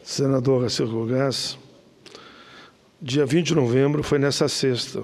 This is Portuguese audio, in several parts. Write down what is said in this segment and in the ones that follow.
Senadora Círculo Gás, dia 20 de novembro foi nessa sexta.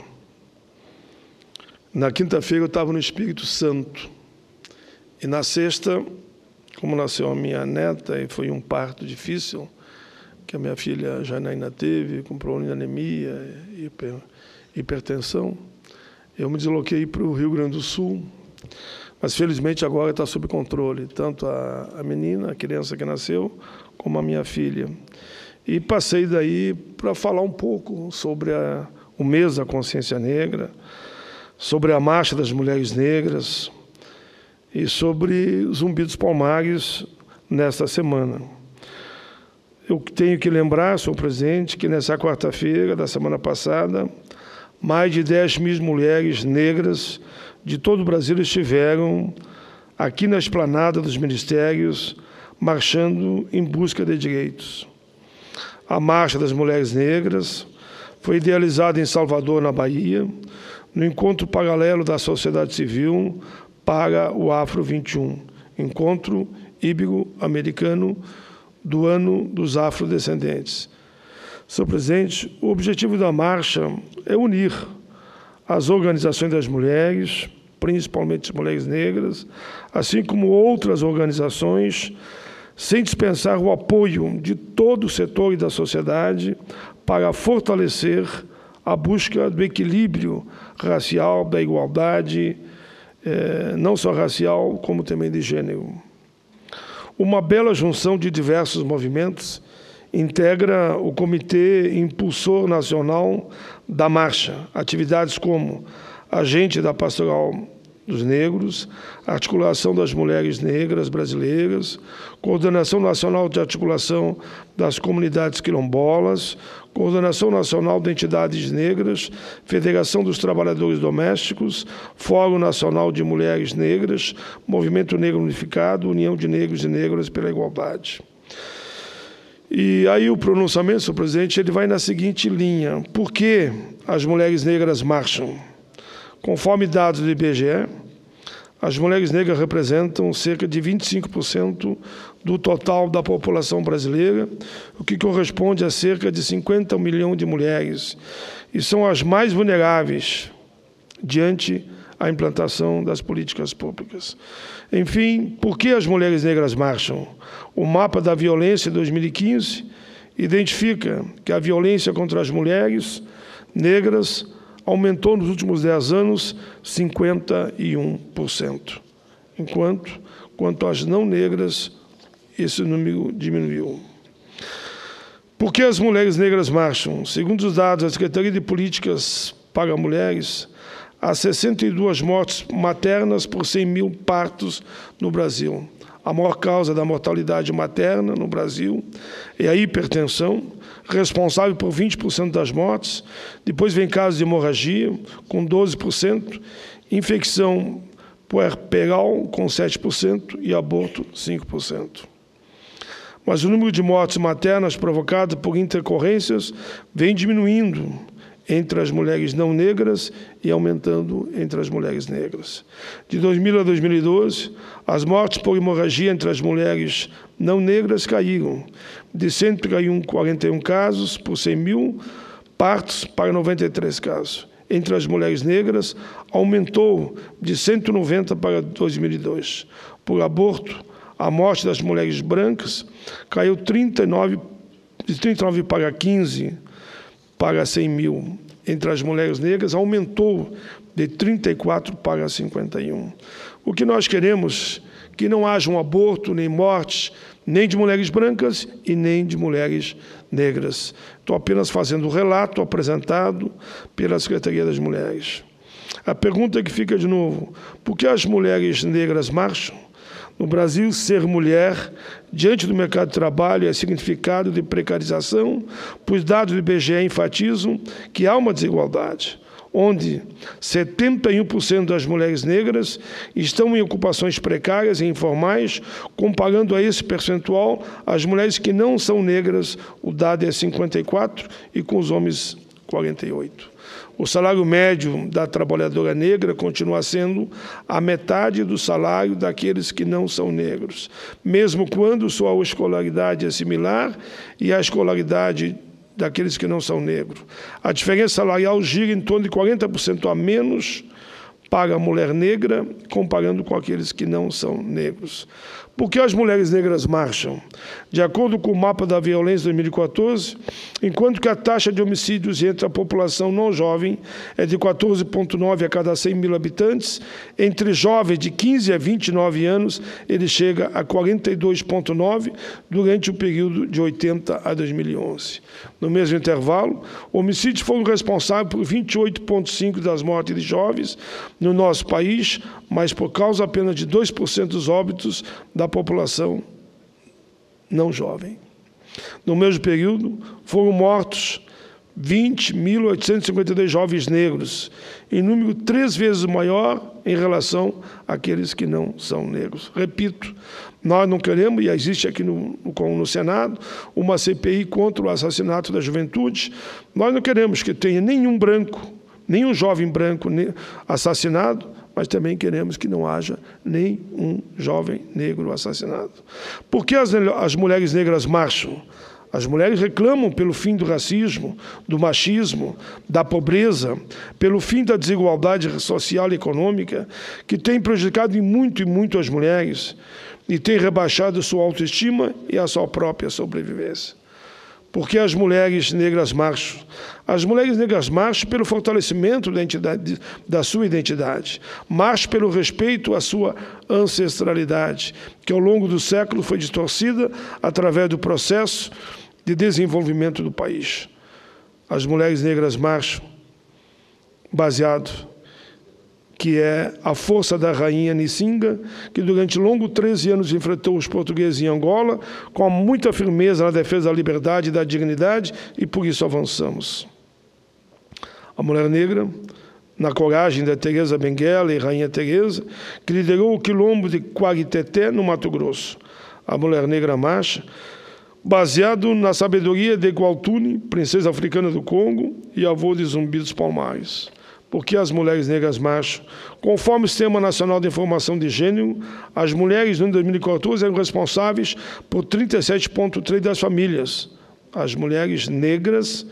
Na quinta-feira eu estava no Espírito Santo. E na sexta, como nasceu a minha neta, e foi um parto difícil, que a minha filha Janaína teve, com problema de anemia, hipertensão, eu me desloquei para o Rio Grande do Sul. Mas, felizmente, agora está sob controle, tanto a menina, a criança que nasceu, como a minha filha. E passei daí para falar um pouco sobre o mês da consciência negra, sobre a marcha das mulheres negras e sobre Zumbi dos Palmares nesta semana. Eu tenho que lembrar, senhor presidente, que nessa quarta-feira da semana passada, mais de 10.000 mulheres negras de todo o Brasil estiveram aqui na esplanada dos ministérios, marchando em busca de direitos. A Marcha das Mulheres Negras foi idealizada em Salvador, na Bahia, no encontro paralelo da sociedade civil para o Afro 21, encontro ibero-americano do Ano dos Afrodescendentes. Senhor presidente, o objetivo da marcha é unir as organizações das mulheres, principalmente as mulheres negras, assim como outras organizações, sem dispensar o apoio de todo o setor e da sociedade para fortalecer a busca do equilíbrio racial, da igualdade, não só racial, como também de gênero. Uma bela junção de diversos movimentos integra o Comitê Impulsor Nacional da Marcha, atividades como Agente da Pastoral dos Negros, Articulação das Mulheres Negras Brasileiras, Coordenação Nacional de Articulação das Comunidades Quilombolas, Coordenação Nacional de Entidades Negras, Federação dos Trabalhadores Domésticos, Fórum Nacional de Mulheres Negras, Movimento Negro Unificado, União de Negros e Negras pela Igualdade. E aí o pronunciamento, senhor presidente, ele vai na seguinte linha: por que as mulheres negras marcham? Conforme dados do IBGE, as mulheres negras representam cerca de 25% do total da população brasileira, o que corresponde a cerca de 50 milhões de mulheres, e são as mais vulneráveis diante a implantação das políticas públicas. Enfim, por que as mulheres negras marcham? O mapa da violência de 2015 identifica que a violência contra as mulheres negras aumentou nos últimos 10 anos 51%, quanto às não negras, esse número diminuiu. Por que as mulheres negras marcham? Segundo os dados da Secretaria de Políticas para Mulheres, há 62 mortes maternas por 100.000 partos no Brasil. A maior causa da mortalidade materna no Brasil é a hipertensão, responsável por 20% das mortes. Depois vem casos de hemorragia, com 12%, infecção puerperal, com 7%, e aborto, 5%. Mas o número de mortes maternas provocadas por intercorrências vem diminuindo entre as mulheres não negras e aumentando entre as mulheres negras. De 2000 a 2012, as mortes por hemorragia entre as mulheres não negras caíram de 141 casos por 100.000 partos para 93 casos. Entre as mulheres negras, aumentou de 190 para 2002. Por aborto, a morte das mulheres brancas caiu de 39 para 15 para 100.000. Entre as mulheres negras, aumentou de 34 para 51. O que nós queremos é que não haja um aborto, nem mortes, nem de mulheres brancas e nem de mulheres negras. Estou apenas fazendo o relato apresentado pela Secretaria das Mulheres. A pergunta que fica de novo: por que as mulheres negras marcham? No Brasil, ser mulher, diante do mercado de trabalho, é significado de precarização, pois dados do IBGE enfatizam que há uma desigualdade, onde 71% das mulheres negras estão em ocupações precárias e informais, comparando a esse percentual as mulheres que não são negras, o dado é 54%, e com os homens 48. O salário médio da trabalhadora negra continua sendo a metade do salário daqueles que não são negros, mesmo quando sua escolaridade é similar e a escolaridade daqueles que não são negros. A diferença salarial gira em torno de 40% a menos para a mulher negra, comparando com aqueles que não são negros. Por que as mulheres negras marcham? De acordo com o mapa da violência de 2014, enquanto que a taxa de homicídios entre a população não jovem é de 14,9 a cada 100 mil habitantes, entre jovens de 15 a 29 anos, ele chega a 42,9 durante o período de 80 a 2011. No mesmo intervalo, homicídios foram responsáveis por 28,5% das mortes de jovens no nosso país, mas por causa apenas de 2% dos óbitos da população não jovem. No mesmo período, foram mortos 20.852 jovens negros, em número 3 vezes maior em relação àqueles que não são negros. Repito, nós não queremos, e existe aqui no Senado, uma CPI contra o assassinato da juventude. Nós não queremos que tenha nenhum branco, nenhum jovem branco assassinado, mas também queremos que não haja nenhum jovem negro assassinado. Por que as mulheres negras marcham? As mulheres reclamam pelo fim do racismo, do machismo, da pobreza, pelo fim da desigualdade social e econômica, que tem prejudicado muito as mulheres e tem rebaixado sua autoestima e a sua própria sobrevivência. Por que as mulheres negras marcham? As mulheres negras marcham pelo fortalecimento da sua identidade, marcham pelo respeito à sua ancestralidade, que ao longo do século foi distorcida através do processo de desenvolvimento do país. As mulheres negras marcham baseado que é a força da rainha Nissinga, que durante longos 13 anos enfrentou os portugueses em Angola, com muita firmeza na defesa da liberdade e da dignidade, e por isso avançamos. A mulher negra, na coragem da Teresa Benguela e Rainha Teresa, que liderou o quilombo de Quariteté, no Mato Grosso. A mulher negra marcha, baseado na sabedoria de Gualtuni, princesa africana do Congo e avô de Zumbi dos Palmares. Porque as mulheres negras marcham? Conforme o Sistema Nacional de Informação de Gênero, as mulheres, no ano de 2014, eram responsáveis por 37,3% das famílias. As mulheres negras,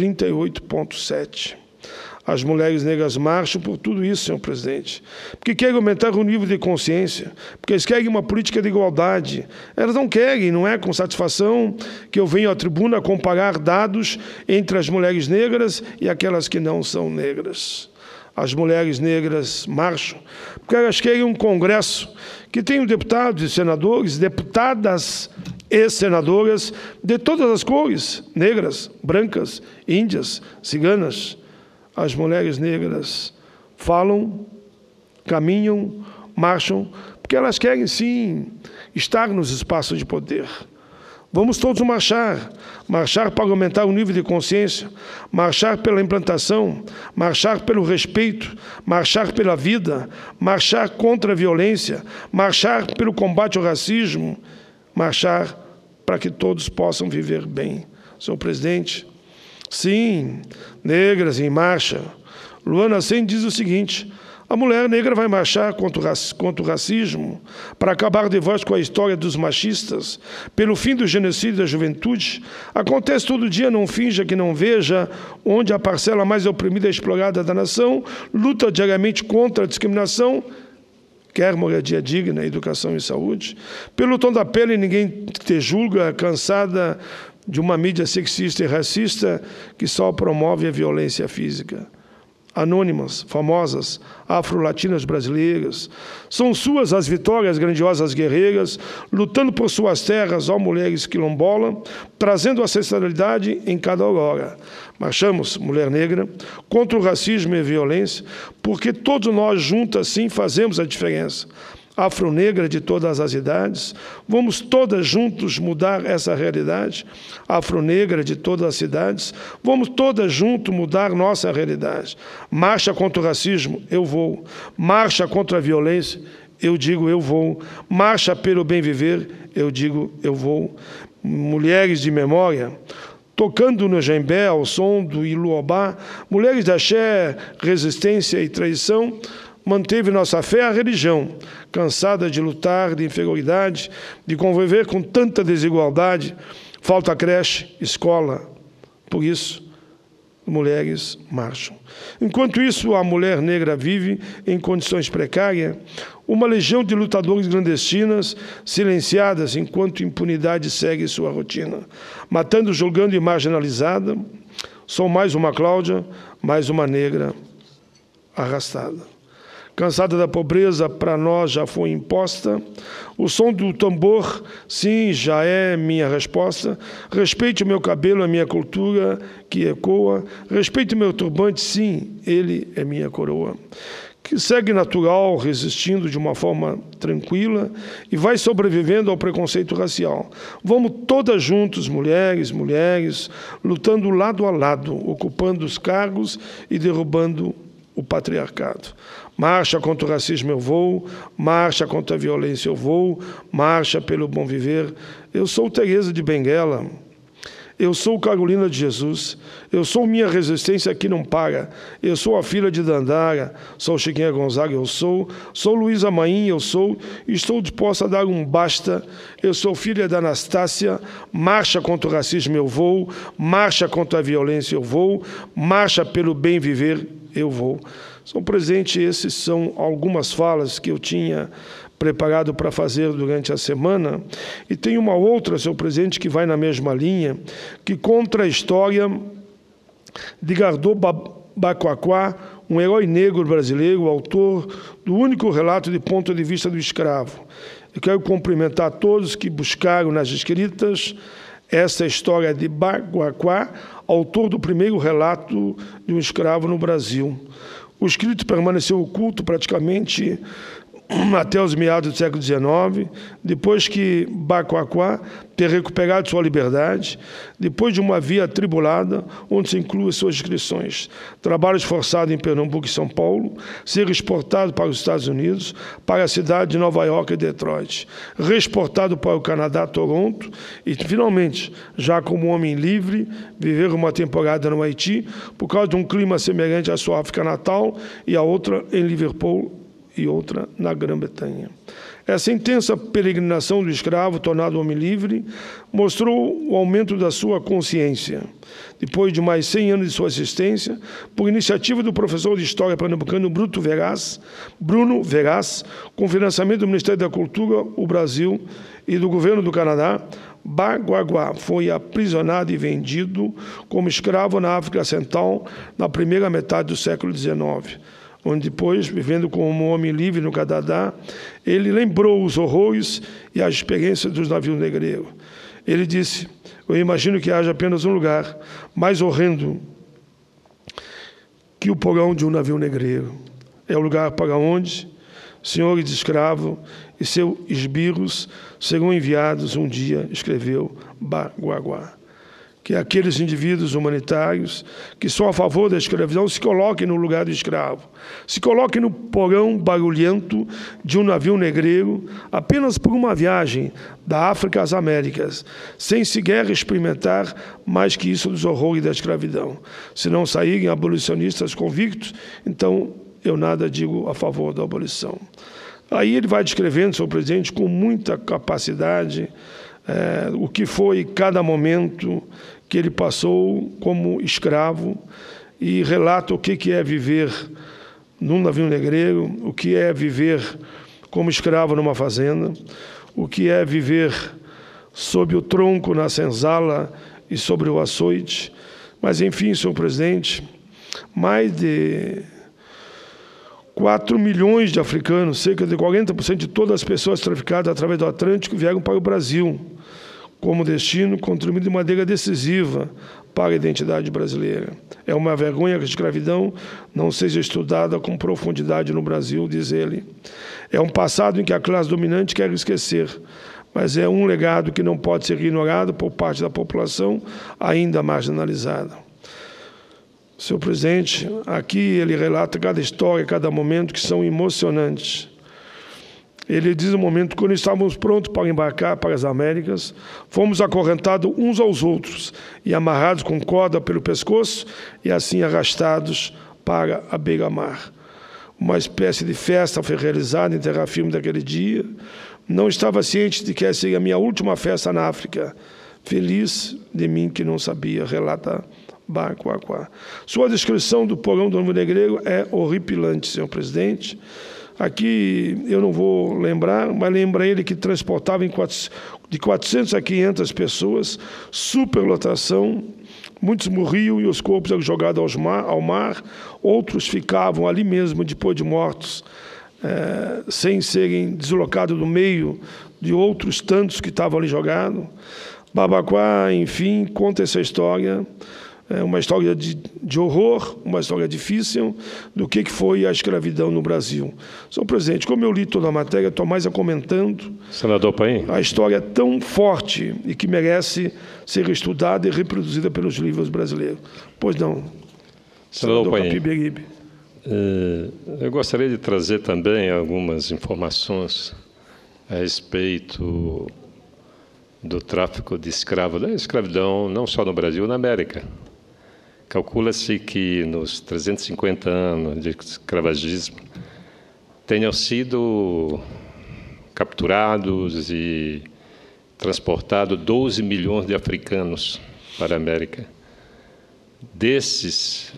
38,7%. As mulheres negras marcham por tudo isso, senhor presidente, porque querem aumentar o nível de consciência, porque eles querem uma política de igualdade. Elas não querem, não é com satisfação que eu venho à tribuna comparar dados entre as mulheres negras e aquelas que não são negras. As mulheres negras marcham porque elas querem um Congresso que tenha deputados e senadores, deputadas e senadoras de todas as cores, negras, brancas, índias, ciganas. As mulheres negras falam, caminham, marcham, porque elas querem, sim, estar nos espaços de poder. Vamos todos marchar para aumentar o nível de consciência, marchar pela implantação, marchar pelo respeito, marchar pela vida, marchar contra a violência, marchar pelo combate ao racismo, marchar para que todos possam viver bem. Senhor presidente, sim, negras em marcha. Luana Sen diz o seguinte: a mulher negra vai marchar contra o racismo, para acabar de vez com a história dos machistas, pelo fim do genocídio da juventude. Acontece todo dia, não finja que não veja, onde a parcela mais oprimida e explorada da nação luta diariamente contra a discriminação, quer moradia digna, educação e saúde. Pelo tom da pele, ninguém te julga, cansada de uma mídia sexista e racista que só promove a violência física. Anônimas, famosas, afro-latinas brasileiras, são suas as vitórias grandiosas guerreiras, lutando por suas terras, ó mulheres quilombola, trazendo ancestralidade em cada aurora. Marchamos, mulher negra, contra o racismo e a violência, porque todos nós juntos assim fazemos a diferença. Afro-negra de todas as idades, vamos todas juntos mudar essa realidade. Afro-negra de todas as cidades, vamos todas juntos mudar nossa realidade. Marcha contra o racismo, eu vou. Marcha contra a violência, eu digo eu vou. Marcha pelo bem viver, eu digo eu vou. Mulheres de memória, tocando no jembé ao som do iluobá, mulheres de axé, resistência e traição, manteve nossa fé a religião, cansada de lutar, de inferioridade, de conviver com tanta desigualdade, falta creche, escola. Por isso, mulheres marcham. Enquanto isso, a mulher negra vive em condições precárias, uma legião de lutadores clandestinas, silenciadas enquanto impunidade segue sua rotina, matando, julgando e marginalizada. Sou mais uma Cláudia, mais uma negra arrastada. Cansada da pobreza, para nós já foi imposta. O som do tambor, sim, já é minha resposta. Respeite o meu cabelo, a minha cultura que ecoa. Respeite o meu turbante, sim, ele é minha coroa. Que segue natural, resistindo de uma forma tranquila e vai sobrevivendo ao preconceito racial. Vamos todas juntos, mulheres, lutando lado a lado, ocupando os cargos e derrubando o patriarcado. Marcha contra o racismo eu vou, marcha contra a violência eu vou, marcha pelo bom viver. Eu sou Teresa de Benguela, eu sou Carolina de Jesus, eu sou minha resistência que não para, eu sou a filha de Dandara, sou Chiquinha Gonzaga, eu sou Luísa Maim, eu sou, estou disposta a dar um basta, eu sou filha da Anastácia, marcha contra o racismo eu vou, marcha contra a violência eu vou, marcha pelo bem viver eu vou. Senhor presidente, esses são algumas falas que eu tinha preparado para fazer durante a semana. E tem uma outra, senhor presidente, que vai na mesma linha, que conta a história de Gardô Bacuaquá, um herói negro brasileiro, autor do único relato de ponto de vista do escravo. Eu quero cumprimentar todos que buscaram nas escritas essa história de Bacuaquá, autor do primeiro relato de um escravo no Brasil. O escrito permaneceu oculto praticamente até os meados do século XIX, depois que Bacuaquá ter recuperado sua liberdade, depois de uma via atribulada, onde se inclui suas inscrições, trabalhos forçados em Pernambuco e São Paulo, ser exportado para os Estados Unidos, para a cidade de Nova York e Detroit, reexportado para o Canadá, Toronto, e, finalmente, já como homem livre, viver uma temporada no Haiti, por causa de um clima semelhante à sua África natal, e a outra em Liverpool, e outra na Grã-Bretanha. Essa intensa peregrinação do escravo, tornado homem livre, mostrou o aumento da sua consciência. Depois de mais 100 anos de sua existência, por iniciativa do professor de História pernambucano Bruno Veraz, com financiamento do Ministério da Cultura, o Brasil e do governo do Canadá, Bacuaquá foi aprisionado e vendido como escravo na África Central na primeira metade do século XIX. Onde depois, vivendo como um homem livre no Canadá, ele lembrou os horrores e as experiências dos navios negreiros. Ele disse, eu imagino que haja apenas um lugar mais horrendo que o porão de um navio negreiro. É o lugar para onde senhores de escravo e seus esbirros serão enviados um dia, escreveu Bacuaquá. Que aqueles indivíduos humanitários que são a favor da escravidão se coloquem no lugar do escravo, se coloquem no porão barulhento de um navio negreiro apenas por uma viagem da África às Américas, sem sequer experimentar mais que isso dos horrores da escravidão. Se não saírem abolicionistas convictos, então eu nada digo a favor da abolição. Aí ele vai descrevendo, senhor presidente, com muita capacidade, o que foi cada momento que ele passou como escravo e relata o que é viver num navio negreiro, o que é viver como escravo numa fazenda, o que é viver sob o tronco na senzala e sobre o açoite. Mas, enfim, senhor presidente, mais de 4 milhões de africanos, cerca de 40% de todas as pessoas traficadas através do Atlântico vieram para o Brasil, como destino, contribuindo de maneira decisiva para a identidade brasileira. É uma vergonha que a escravidão não seja estudada com profundidade no Brasil, diz ele. É um passado em que a classe dominante quer esquecer, mas é um legado que não pode ser ignorado por parte da população ainda marginalizada. Senhor presidente, aqui ele relata cada história, cada momento que são emocionantes. Ele diz no momento, quando estávamos prontos para embarcar para as Américas, fomos acorrentados uns aos outros e amarrados com corda pelo pescoço e assim arrastados para a beira-mar. Uma espécie de festa foi realizada em terra firme daquele dia. Não estava ciente de que essa seria a minha última festa na África. Feliz de mim que não sabia, relata Baquaquá. Sua descrição do porão do Novo Negreiro é horripilante, senhor presidente. Aqui eu não vou lembrar, mas lembra ele que transportava de 400 a 500 pessoas, superlotação. Muitos morriam e os corpos eram jogados ao mar, outros ficavam ali mesmo, depois de mortos, sem serem deslocados do meio de outros tantos que estavam ali jogados. Babaquá, enfim, conta essa história, uma história de horror, uma história difícil do que foi a escravidão no Brasil. Senhor presidente, como eu li toda a matéria, estou mais comentando. Senador Paim. A história é tão forte e que merece ser estudada e reproduzida pelos livros brasileiros. Pois não, Senador Paim. Capiberibe. Eu gostaria de trazer também algumas informações a respeito do tráfico de escravos, da escravidão não só no Brasil, na América. Calcula-se que nos 350 anos de escravagismo tenham sido capturados e transportados 12 milhões de africanos para a América. Desses,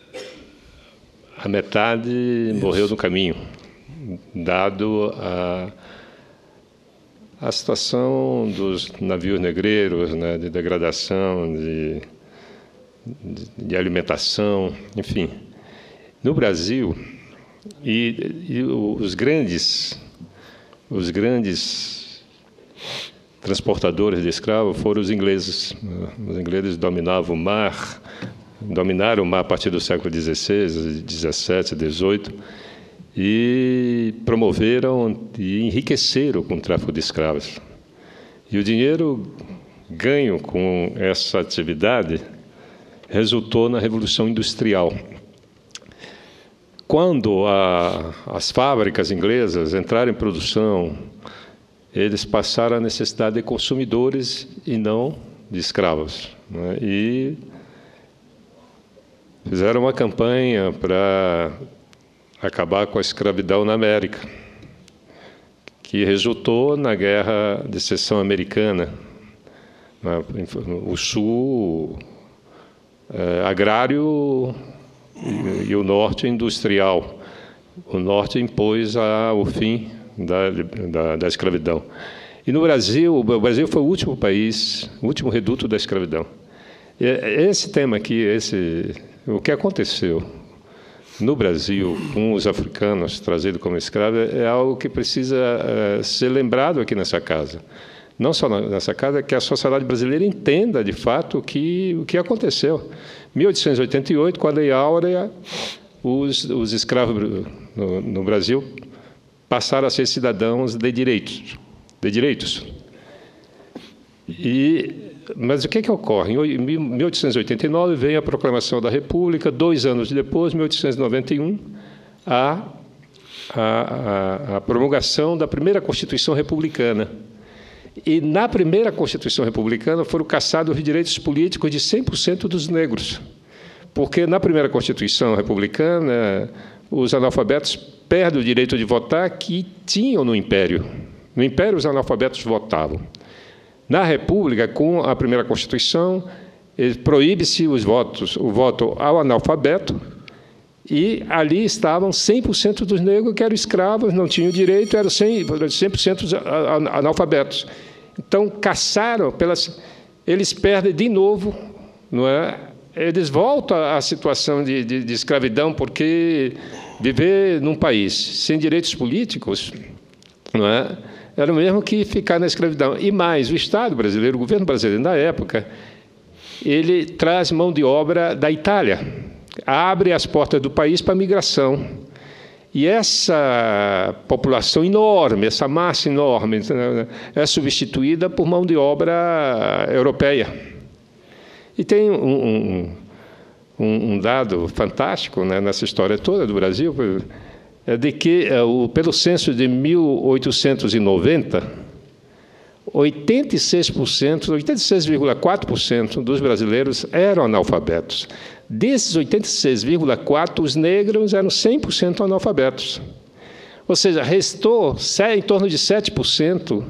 a metade morreu no caminho, dado a situação dos navios negreiros, né, de degradação, de alimentação, enfim. No Brasil, os grandes transportadores de escravos foram os ingleses. Os ingleses dominaram o mar a partir do século XVI, XVII, XVIII, e promoveram e enriqueceram com o tráfico de escravos. E o dinheiro ganho com essa atividade resultou na Revolução Industrial. Quando as fábricas inglesas entraram em produção, eles passaram a necessidade de consumidores e não de escravos, né? E fizeram uma campanha para acabar com a escravidão na América, que resultou na Guerra de Seção Americana. O Sul agrário e o Norte industrial. O Norte impôs o fim da escravidão. E no Brasil, o Brasil foi o último país, o último reduto da escravidão. E esse tema aqui, o que aconteceu no Brasil com os africanos trazidos como escravos, é algo que precisa ser lembrado aqui nessa casa. Não só nessa casa, que a sociedade brasileira entenda, de fato, o que aconteceu. Em 1888, com a Lei Áurea, os escravos no Brasil passaram a ser cidadãos de direitos. Mas o que ocorre? Em 1889, vem a Proclamação da República, 2 anos depois, 1891, a promulgação da primeira Constituição Republicana. E, na primeira Constituição Republicana, foram cassados os direitos políticos de 100% dos negros. Porque, na primeira Constituição Republicana, os analfabetos perdem o direito de votar que tinham no Império. No Império, os analfabetos votavam. Na República, com a primeira Constituição, proíbe-se o voto ao analfabeto, e ali estavam 100% dos negros que eram escravos, não tinham direito, eram 100% analfabetos. Então, caçaram, eles perdem de novo, não é? Eles voltam à situação de escravidão, porque viver num país sem direitos políticos, não é? Era o mesmo que ficar na escravidão. E mais, o Estado brasileiro, o governo brasileiro, na época, ele traz mão de obra da Itália, abre as portas do país para a migração. E essa população enorme, essa massa enorme, é substituída por mão de obra europeia. E tem um dado fantástico, né, nessa história toda do Brasil. de que, pelo censo de 1890, 86,4% dos brasileiros eram analfabetos. Desses 86,4%, os negros eram 100% analfabetos. Ou seja, restou em torno de 7%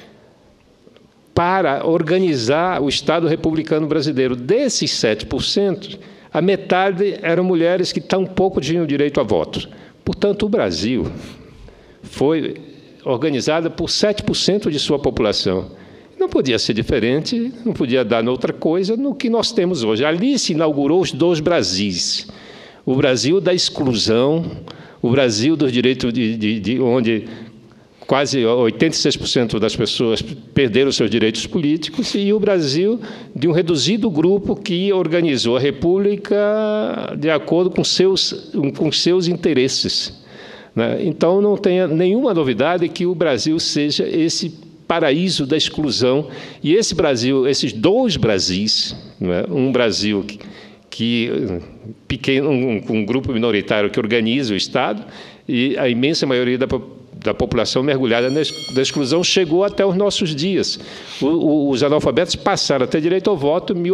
para organizar o Estado republicano brasileiro. Desses 7%, a metade eram mulheres que tampouco tinham direito a voto. Portanto, o Brasil foi organizado por 7% de sua população. Não podia ser diferente, não podia dar outra coisa no que nós temos hoje. Ali se inaugurou os dois Brasis. O Brasil da exclusão, o Brasil dos direitos onde quase 86% das pessoas perderam seus direitos políticos, e o Brasil de um reduzido grupo que organizou a República de acordo com seus interesses. Então, não tenha nenhuma novidade que o Brasil seja esse paraíso da exclusão. E esse Brasil, esses dois Brasis, um Brasil pequeno, um grupo minoritário que organiza o Estado, e a imensa maioria da população mergulhada da exclusão, chegou até os nossos dias. Os analfabetos passaram a ter direito ao voto em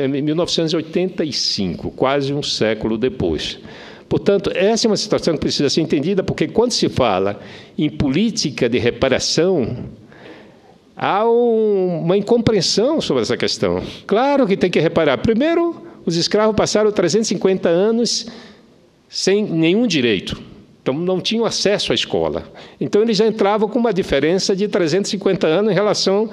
1985, quase um século depois. Portanto, essa é uma situação que precisa ser entendida, porque, quando se fala em política de reparação, há uma incompreensão sobre essa questão. Claro que tem que reparar. Primeiro, os escravos passaram 350 anos sem nenhum direito. Então, não tinham acesso à escola. Então, eles já entravam com uma diferença de 350 anos em relação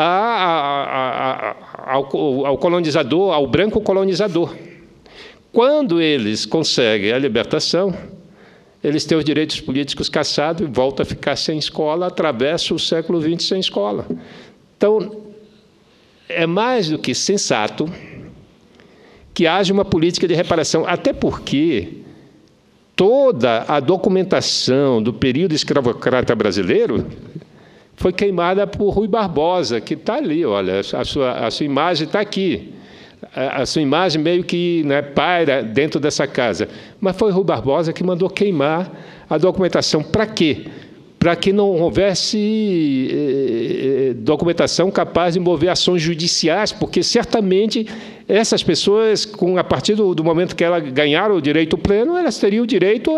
ao colonizador, ao branco colonizador. Quando eles conseguem a libertação, eles têm os direitos políticos cassados e voltam a ficar sem escola, atravessam o século XX sem escola. Então, é mais do que sensato que haja uma política de reparação, até porque toda a documentação do período escravocrata brasileiro foi queimada por Rui Barbosa, que está ali, olha, a sua imagem está aqui. A sua imagem meio que paira dentro dessa casa. Mas foi Rui Barbosa que mandou queimar a documentação. Para quê? Para que não houvesse documentação capaz de mover ações judiciais, porque certamente essas pessoas, a partir do momento que elas ganharam o direito pleno, elas teriam o direito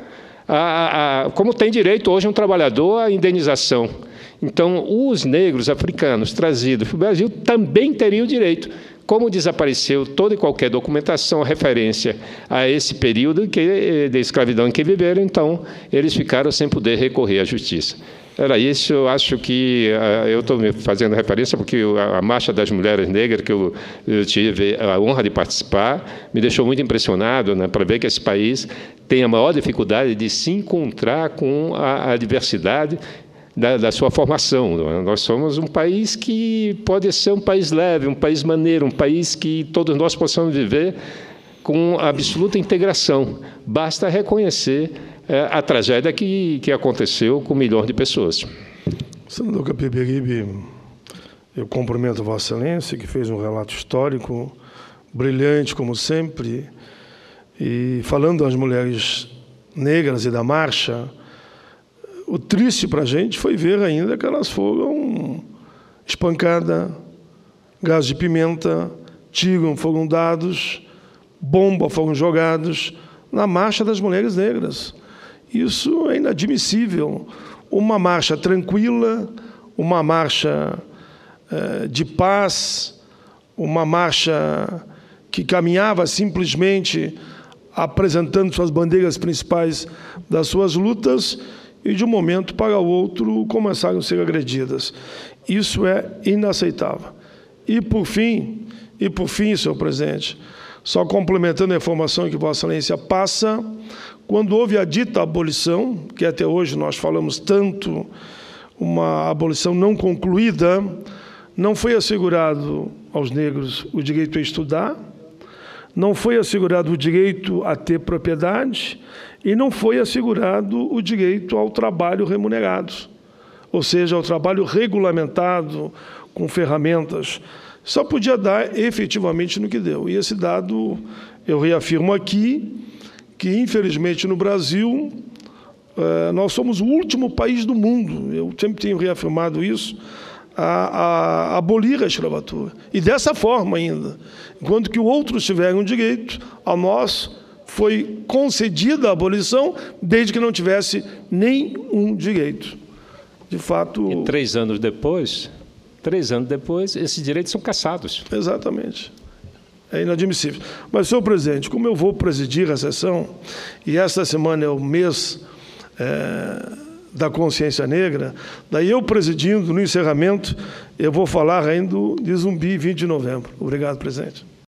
como tem direito hoje um trabalhador à indenização. Então, os negros africanos trazidos para o Brasil também teriam direito. Como desapareceu toda e qualquer documentação, referência a esse período de escravidão em que viveram, então, eles ficaram sem poder recorrer à justiça. Era isso, eu acho que eu estou me fazendo referência porque a Marcha das Mulheres Negras, que eu tive a honra de participar, me deixou muito impressionado, para ver que esse país tem a maior dificuldade de se encontrar com a diversidade da sua formação. Nós somos um país que pode ser um país leve, um país maneiro, um país que todos nós possamos viver com absoluta integração. Basta reconhecer a tragédia que aconteceu com milhões de pessoas. Senador Capiberibe, eu cumprimento Vossa Excelência, que fez um relato histórico brilhante, como sempre, e falando das mulheres negras e da marcha, o triste para a gente foi ver ainda que elas foram espancadas, gás de pimenta, tiro foram dados, bomba foram jogados na marcha das mulheres negras. Isso é inadmissível. Uma marcha tranquila, uma marcha de paz, uma marcha que caminhava simplesmente apresentando suas bandeiras principais das suas lutas, e de um momento para o outro começaram a ser agredidas. Isso é inaceitável. E por fim, senhor presidente, só complementando a informação que Vossa Excelência passa, quando houve a dita abolição, que até hoje nós falamos tanto, uma abolição não concluída, não foi assegurado aos negros o direito a estudar, não foi assegurado o direito a ter propriedade, e não foi assegurado o direito ao trabalho remunerado, ou seja, ao trabalho regulamentado, com ferramentas. Só podia dar efetivamente no que deu. E esse dado, eu reafirmo aqui, que infelizmente no Brasil, nós somos o último país do mundo, eu sempre tenho reafirmado isso, a abolir a escravatura. E dessa forma ainda. Enquanto que outros tiveram direito, a nós foi concedida a abolição, desde que não tivesse nenhum direito. De fato... E 3 anos depois, esses direitos são cassados. Exatamente. É inadmissível. Mas, senhor presidente, como eu vou presidir a sessão, e esta semana é o mês da consciência negra, daí eu presidindo, no encerramento, eu vou falar ainda de Zumbi, 20 de novembro. Obrigado, presidente.